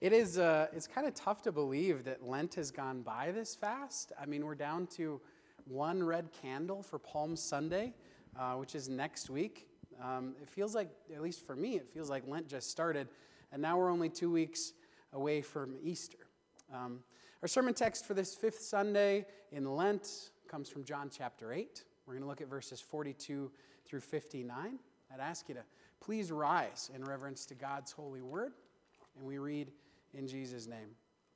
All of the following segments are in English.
It's kind of tough to believe that Lent has gone by this fast. I mean, we're down to one red candle for Palm Sunday, which is next week. It feels like, at least for me, it feels like Lent just started, and now we're only 2 weeks away from Easter. Our sermon text for this fifth Sunday in Lent comes from John chapter 8. We're going to look at verses 42 through 59. I'd ask you to please rise in reverence to God's holy word, and we read in Jesus' name.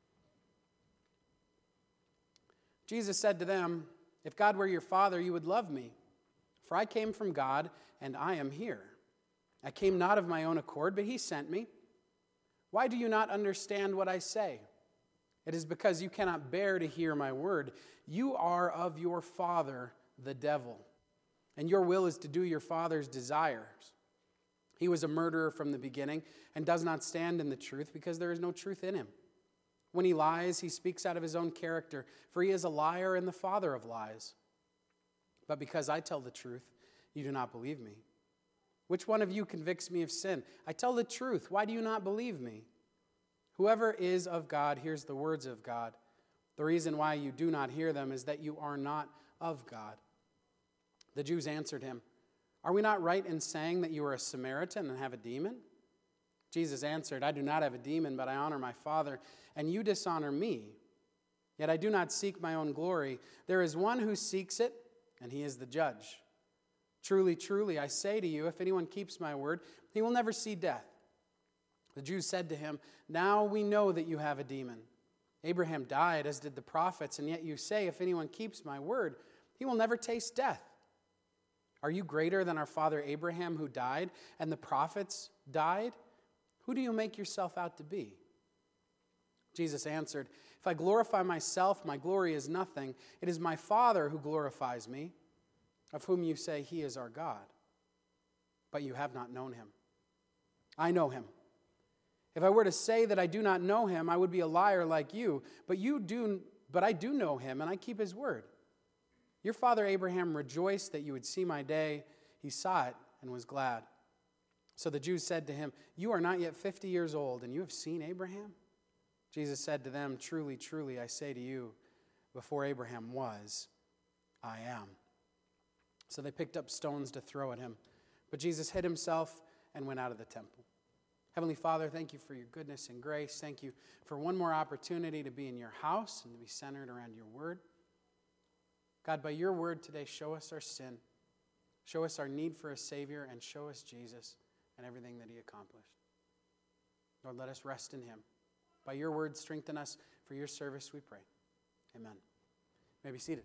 Jesus said to them, "If God were your Father, you would love me, for I came from God, and I am here. I came not of my own accord, but he sent me. Why do you not understand what I say? It is because you cannot bear to hear my word. You are of your father, the devil, and your will is to do your father's desires. He was a murderer from the beginning and does not stand in the truth because there is no truth in him. When he lies, he speaks out of his own character, for he is a liar and the father of lies. But because I tell the truth, you do not believe me. Which one of you convicts me of sin? I tell the truth. Why do you not believe me? Whoever is of God hears the words of God. The reason why you do not hear them is that you are not of God." The Jews answered him, "Are we not right in saying that you are a Samaritan and have a demon?" Jesus answered, "I do not have a demon, but I honor my Father, and you dishonor me. Yet I do not seek my own glory. There is one who seeks it, and he is the judge. Truly, truly, I say to you, if anyone keeps my word, he will never see death." The Jews said to him, "Now we know that you have a demon. Abraham died, as did the prophets, and yet you say, if anyone keeps my word, he will never taste death. Are you greater than our father Abraham, who died, and the prophets died? Who do you make yourself out to be?" Jesus answered, "If I glorify myself, my glory is nothing. It is my Father who glorifies me, of whom you say he is our God. But you have not known him. I know him. If I were to say that I do not know him, I would be a liar like you. But I do know him, and I keep his word. Your father Abraham rejoiced that you would see my day. He saw it and was glad." So the Jews said to him, "You are not yet 50 years old, and you have seen Abraham?" Jesus said to them, "Truly, truly, I say to you, before Abraham was, I am." So they picked up stones to throw at him. But Jesus hid himself and went out of the temple. Heavenly Father, thank you for your goodness and grace. Thank you for one more opportunity to be in your house and to be centered around your word. God, by your word today, show us our sin, show us our need for a Savior, and show us Jesus and everything that he accomplished. Lord, let us rest in him. By your word, strengthen us for your service, we pray. Amen. You may be seated.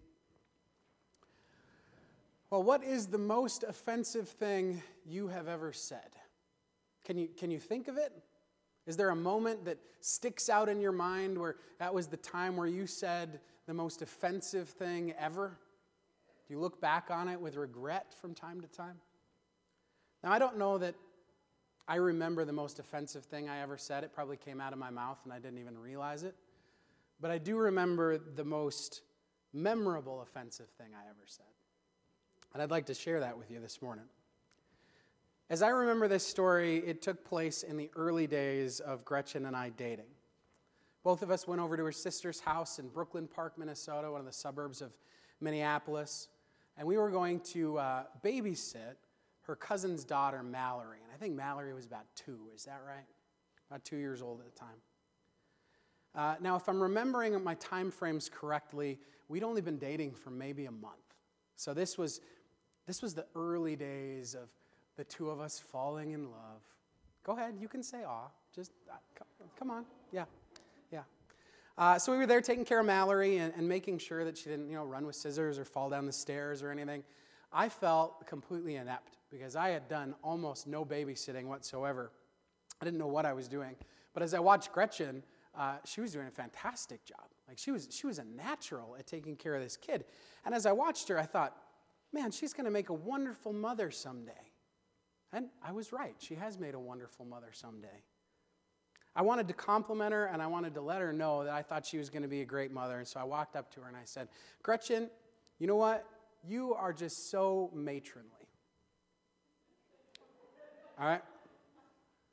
Well, what is the most offensive thing you have ever said? Can you think of it? Is there a moment that sticks out in your mind where that was the time where you said the most offensive thing ever? Do you look back on it with regret from time to time? Now, I don't know that I remember the most offensive thing I ever said. It probably came out of my mouth and I didn't even realize it. But I do remember the most memorable offensive thing I ever said. And I'd like to share that with you this morning. As I remember this story, it took place in the early days of Gretchen and I dating. Both of us went over to her sister's house in Brooklyn Park, Minnesota, one of the suburbs of Minneapolis, and we were going to babysit her cousin's daughter, Mallory. And I think Mallory was about 2, is that right? About 2 years old at the time. Now, if I'm remembering my time frames correctly, we'd only been dating for maybe a month. So this was the early days of the two of us falling in love. Go ahead, you can say aw. Just, come on, yeah. So we were there taking care of Mallory and making sure that she didn't, run with scissors or fall down the stairs or anything. I felt completely inept because I had done almost no babysitting whatsoever. I didn't know what I was doing. But as I watched Gretchen, she was doing a fantastic job. Like she was a natural at taking care of this kid. And as I watched her, I thought, man, she's going to make a wonderful mother someday. And I was right. She has made a wonderful mother someday. I wanted to compliment her, and I wanted to let her know that I thought she was going to be a great mother. And so I walked up to her and I said, "Gretchen, you know what? You are just so matronly." All right?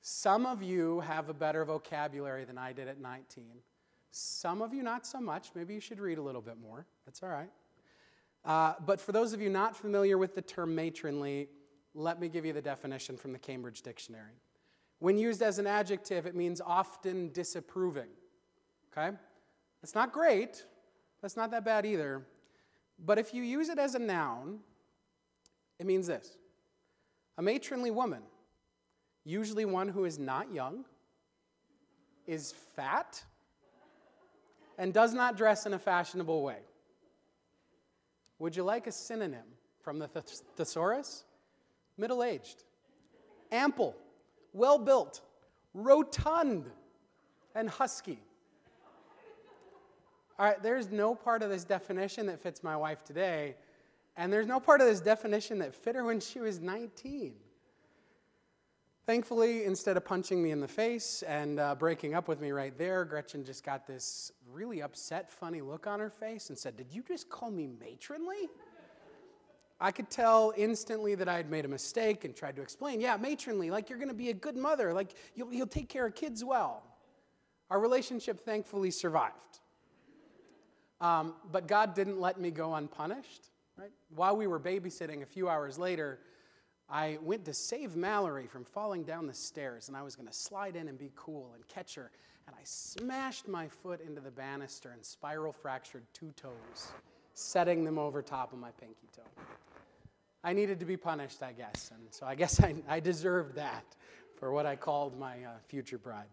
Some of you have a better vocabulary than I did at 19. Some of you not so much. Maybe you should read a little bit more. That's all right. But for those of you not familiar with the term matronly, let me give you the definition from the Cambridge Dictionary. When used as an adjective, it means often disapproving. Okay? That's not great. That's not that bad either. But if you use it as a noun, it means this. A matronly woman, usually one who is not young, is fat, and does not dress in a fashionable way. Would you like a synonym from the thesaurus? Middle-aged, ample, well-built, rotund, and husky. All right, there's no part of this definition that fits my wife today, and there's no part of this definition that fit her when she was 19. Thankfully, instead of punching me in the face and breaking up with me right there, Gretchen just got this really upset, funny look on her face and said, "Did you just call me matronly?" I could tell instantly that I had made a mistake and tried to explain, "Yeah, matronly, like you're going to be a good mother, like you'll take care of kids well." Our relationship thankfully survived. But God didn't let me go unpunished. Right? While we were babysitting a few hours later, I went to save Mallory from falling down the stairs, and I was going to slide in and be cool and catch her, and I smashed my foot into the banister and spiral fractured 2 toes, setting them over top of my pinky toe. I needed to be punished, I guess, and so I guess I deserved that for what I called my future bride.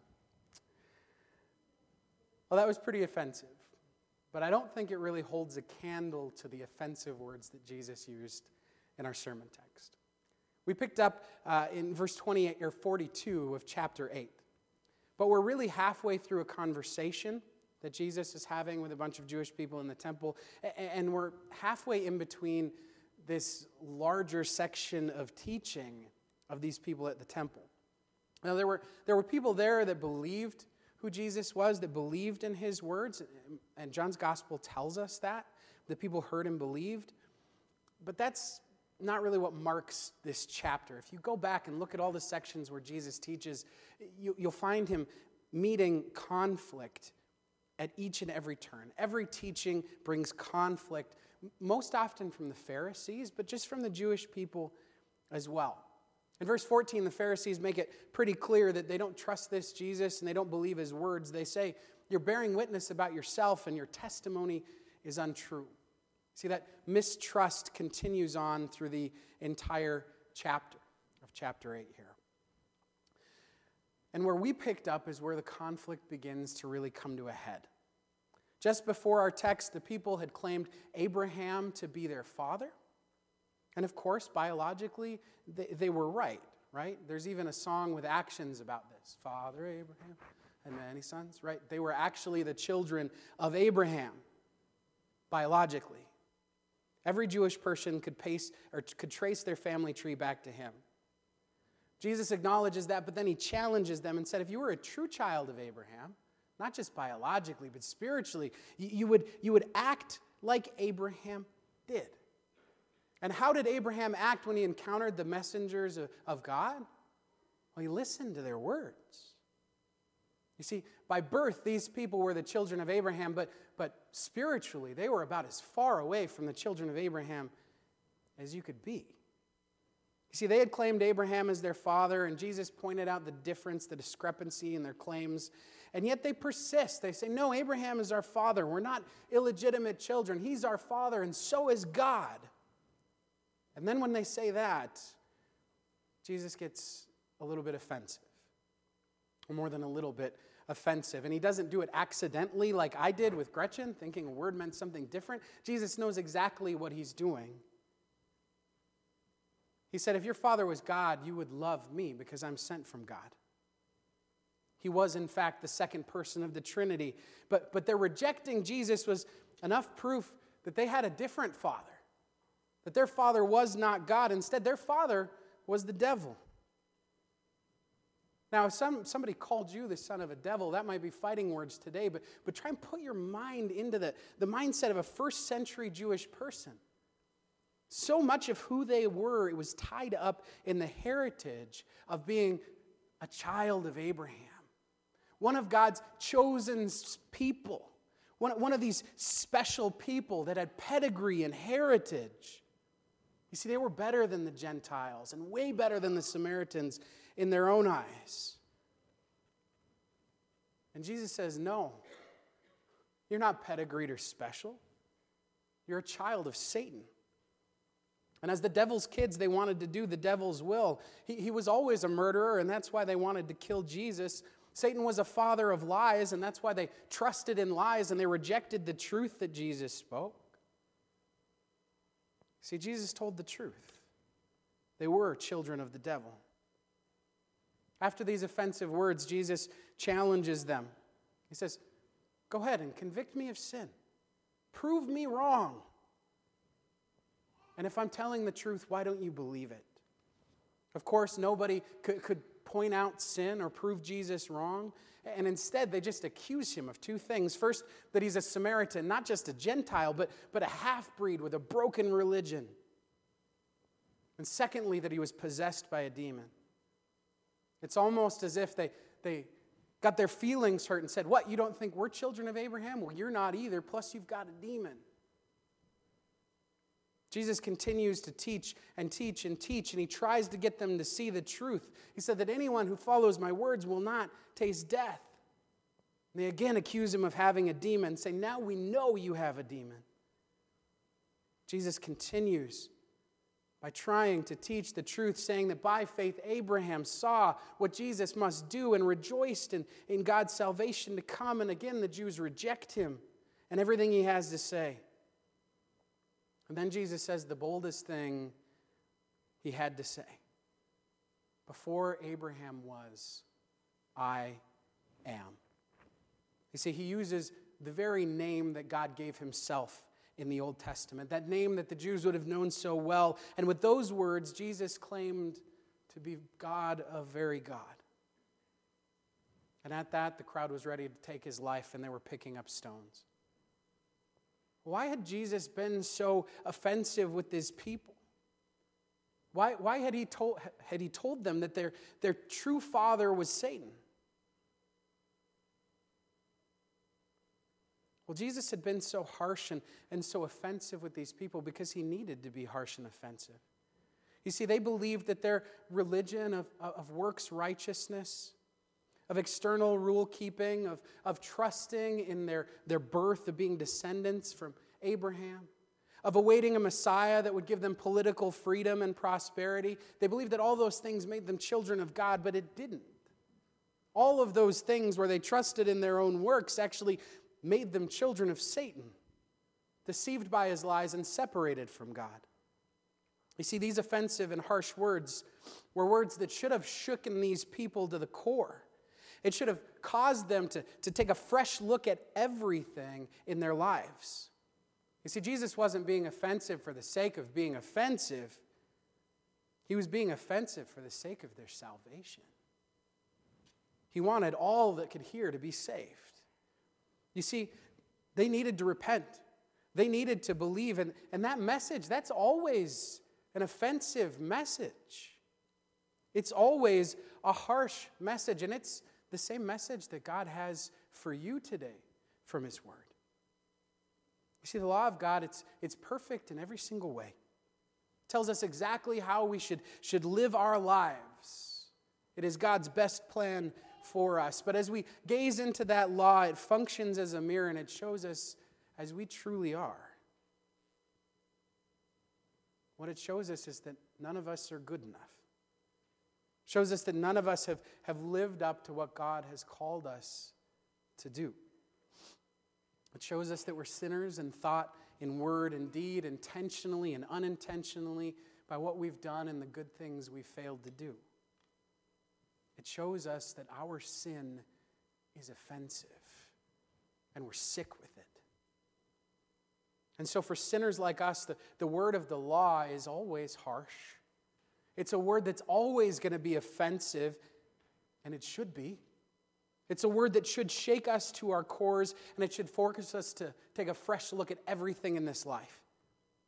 Well, that was pretty offensive, but I don't think it really holds a candle to the offensive words that Jesus used in our sermon text. We picked up in verse 28 or 42 of chapter 8, but we're really halfway through a conversation that Jesus is having with a bunch of Jewish people in the temple, and we're halfway in between this larger section of teaching of these people at the temple. Now, there were people there that believed who Jesus was, that believed in his words, and John's gospel tells us that people heard and believed. But that's not really what marks this chapter. If you go back and look at all the sections where Jesus teaches, you'll find him meeting conflict at each and every turn. Every teaching brings conflict, most often from the Pharisees, but just from the Jewish people as well. In verse 14, the Pharisees make it pretty clear that they don't trust this Jesus and they don't believe his words. They say, "You're bearing witness about yourself and your testimony is untrue." See, that mistrust continues on through the entire chapter of chapter 8 here. And where we picked up is where the conflict begins to really come to a head. Just before our text, the people had claimed Abraham to be their father. And of course, biologically, they were right? There's even a song with actions about this. Father Abraham and many sons, right? They were actually the children of Abraham, biologically. Every Jewish person could trace their family tree back to him. Jesus acknowledges that, but then he challenges them and said, if you were a true child of Abraham, not just biologically, but spiritually, you would act like Abraham did. And how did Abraham act when he encountered the messengers of God? Well, he listened to their words. You see, by birth, these people were the children of Abraham, but spiritually, they were about as far away from the children of Abraham as you could be. You see, they had claimed Abraham as their father, and Jesus pointed out the difference, the discrepancy in their claims, and yet they persist. They say, no, Abraham is our father. We're not illegitimate children. He's our father, and so is God. And then when they say that, Jesus gets a little bit offensive, or more than a little bit offensive. And he doesn't do it accidentally like I did with Gretchen, thinking a word meant something different. Jesus knows exactly what he's doing. He said, if your father was God, you would love me because I'm sent from God. He was, in fact, the second person of the Trinity. But their rejecting Jesus was enough proof that they had a different father, that their father was not God. Instead, their father was the devil. Now, if somebody called you the son of a devil, that might be fighting words today, but try and put your mind into the mindset of a first century Jewish person. So much of who they were, it was tied up in the heritage of being a child of Abraham, one of God's chosen people, one of these special people that had pedigree and heritage. You see, they were better than the Gentiles and way better than the Samaritans in their own eyes. And Jesus says, no, you're not pedigreed or special. You're a child of Satan. And as the devil's kids, they wanted to do the devil's will. He was always a murderer, and that's why they wanted to kill Jesus. Satan was a father of lies, and that's why they trusted in lies and they rejected the truth that Jesus spoke. See, Jesus told the truth. They were children of the devil. After these offensive words, Jesus challenges them. He says, go ahead and convict me of sin. Prove me wrong. And if I'm telling the truth, why don't you believe it? Of course, nobody could point out sin or prove Jesus wrong. And instead, they just accuse him of two things. First, that he's a Samaritan, not just a Gentile, but a half-breed with a broken religion. And secondly, that he was possessed by a demon. It's almost as if they got their feelings hurt and said, what, you don't think we're children of Abraham? Well, you're not either, plus you've got a demon. Jesus continues to teach and teach and teach, and he tries to get them to see the truth. He said that anyone who follows my words will not taste death. And they again accuse him of having a demon, saying, now we know you have a demon. Jesus continues by trying to teach the truth, saying that by faith Abraham saw what Jesus must do and rejoiced in God's salvation to come. And again, the Jews reject him and everything he has to say. And then Jesus says the boldest thing he had to say. Before Abraham was, I am. You see, he uses the very name that God gave himself in the Old Testament, that name that the Jews would have known so well. And with those words, Jesus claimed to be God of very God. And at that, the crowd was ready to take his life, and they were picking up stones. Why had Jesus been so offensive with his people? Why had he told them that their true father was Satan? Well, Jesus had been so harsh and so offensive with these people because he needed to be harsh and offensive. You see, they believed that their religion of works righteousness, of external rule keeping, of trusting in their birth, of being descendants from Abraham, of awaiting a Messiah that would give them political freedom and prosperity. They believed that all those things made them children of God, but it didn't. All of those things where they trusted in their own works actually made them children of Satan, deceived by his lies and separated from God. You see, these offensive and harsh words were words that should have shooken these people to the core. It should have caused them to take a fresh look at everything in their lives. You see, Jesus wasn't being offensive for the sake of being offensive. He was being offensive for the sake of their salvation. He wanted all that could hear to be saved. You see, they needed to repent. They needed to believe. And that message, that's always an offensive message. It's always a harsh message. And it's the same message that God has for you today from his word. You see, the law of God, it's perfect in every single way. It tells us exactly how we should live our lives. It is God's best plan for us. But as we gaze into that law, it functions as a mirror and it shows us as we truly are. What it shows us is that none of us are good enough. It shows us that none of us have lived up to what God has called us to do. It shows us that we're sinners in thought, in word, in deed, intentionally and unintentionally, by what we've done and the good things we've failed to do. It shows us that our sin is offensive and we're sick with it. And so for sinners like us, the word of the law is always harsh. It's a word that's always going to be offensive, and it should be. It's a word that should shake us to our cores, and it should force us to take a fresh look at everything in this life.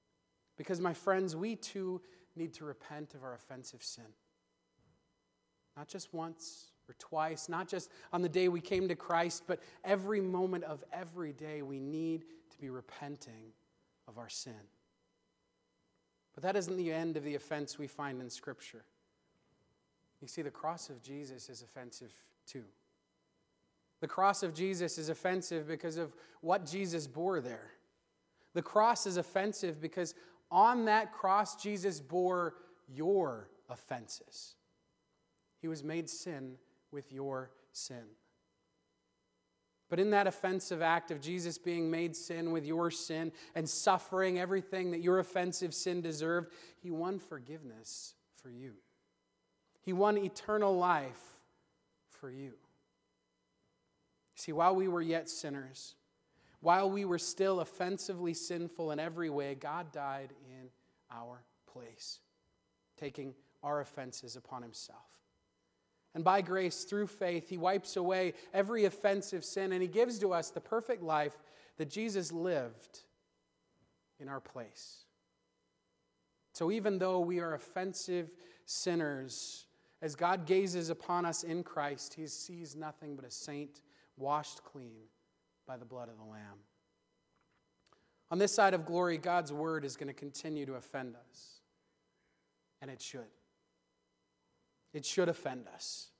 Because, my friends, we too need to repent of our offensive sin. Not just once or twice, not just on the day we came to Christ, but every moment of every day we need to be repenting of our sin. But that isn't the end of the offense we find in Scripture. You see, the cross of Jesus is offensive too. The cross of Jesus is offensive because of what Jesus bore there. The cross is offensive because on that cross, Jesus bore your offenses. He was made sin with your sin. But in that offensive act of Jesus being made sin with your sin and suffering everything that your offensive sin deserved, he won forgiveness for you. He won eternal life for you. See, while we were yet sinners, while we were still offensively sinful in every way, God died in our place, taking our offenses upon himself. And by grace, through faith, he wipes away every offensive sin, and he gives to us the perfect life that Jesus lived in our place. So even though we are offensive sinners, as God gazes upon us in Christ, he sees nothing but a saint washed clean by the blood of the Lamb. On this side of glory, God's word is going to continue to offend us. And it should. It should offend us.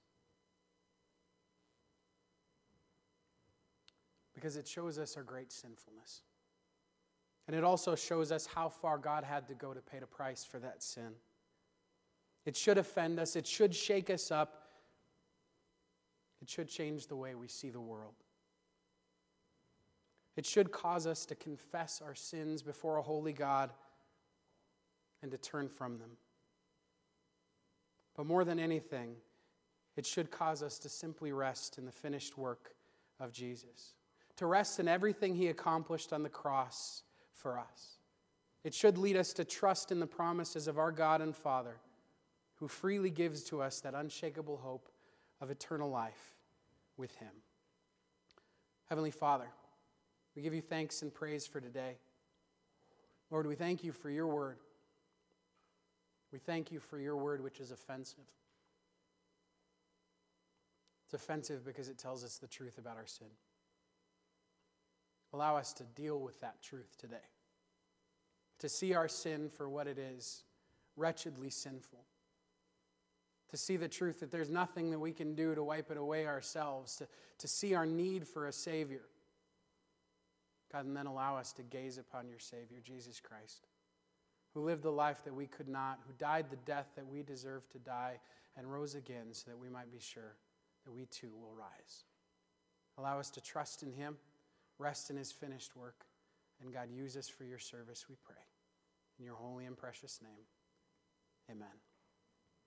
Because it shows us our great sinfulness. And it also shows us how far God had to go to pay the price for that sin. It should offend us. It should shake us up. It should change the way we see the world. It should cause us to confess our sins before a holy God and to turn from them. But more than anything, it should cause us to simply rest in the finished work of Jesus, to rest in everything he accomplished on the cross for us. It should lead us to trust in the promises of our God and Father, who freely gives to us that unshakable hope of eternal life with him. Heavenly Father, we give you thanks and praise for today. Lord, we thank you for your word. We thank you for your word, which is offensive. It's offensive because it tells us the truth about our sin. Allow us to deal with that truth today. To see our sin for what it is, wretchedly sinful. To see the truth that there's nothing that we can do to wipe it away ourselves. To see our need for a Savior. God, and then allow us to gaze upon your Savior, Jesus Christ, who lived the life that we could not, who died the death that we deserved to die, and rose again so that we might be sure that we too will rise. Allow us to trust in him, rest in his finished work, and God, use us for your service, we pray. In your holy and precious name, amen.